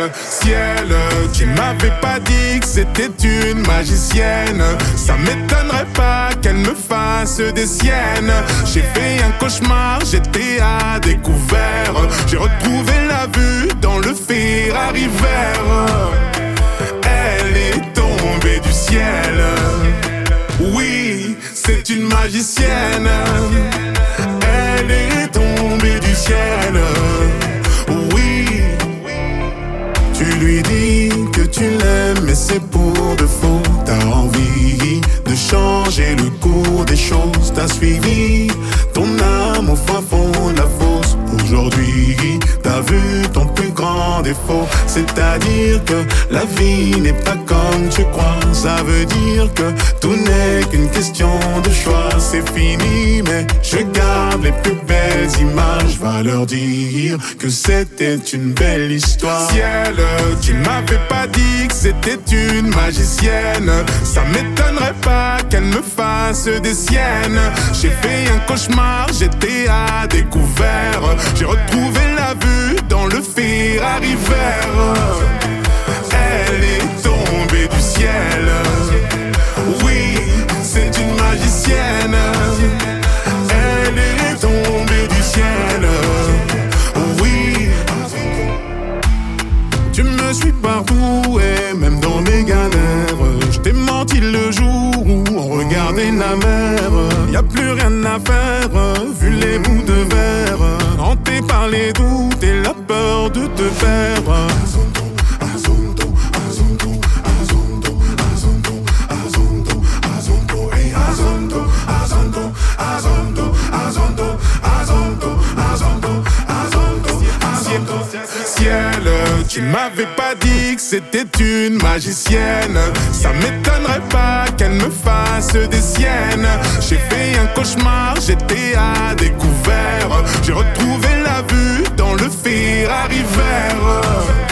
ciel. Tu m'avais pas dit que c'était une magicienne. Ça m'étonnerait pas qu'elle me fasse des siennes. J'ai fait un cauchemar, j'étais à découvert. J'ai retrouvé la vue dans le Ferrari vert. Elle est tombée du ciel. Oui, c'est une magicienne. Elle est tombée du ciel. Oui, tu lui dis que tu l'aimes, mais c'est pour de faux. T'as envie de changer le cours des choses. T'as suivi ton âme au fin fond de la fosse. Aujourd'hui, t'as vu ton plus grand défaut. C'est-à-dire que la vie n'est pas comme tu crois. Ça veut dire que tout n'est qu'une question de choix. C'est fini, mais je garde les plus belles images. Va leur dire que c'était une belle histoire. Ciel, tu m'avais pas dit que c'était une magicienne. Ça m'étonnerait pas qu'elle me fasse des siennes. J'ai fait un cauchemar, j'étais à découvert. J'ai retrouvé la vue dans le Ferrari vert. Elle est tombée du ciel. Oui, c'est une magicienne. Elle est tombée du ciel. Oui, tu me suis partout et même dans mes galères. Je t'ai menti le jour où on regardait la mer. Y a plus rien à faire, vu les bouts de verre. Hanté par les doutes et la peur de te perdre. Ciel, tu m'avais pas dit que c'était une magicienne. Ça m'étonnerait pas qu'elle me fasse des siennes. J'ai fait un cauchemar, j'étais à découvert. J'ai retrouvé la vue dans le Ferrari vert.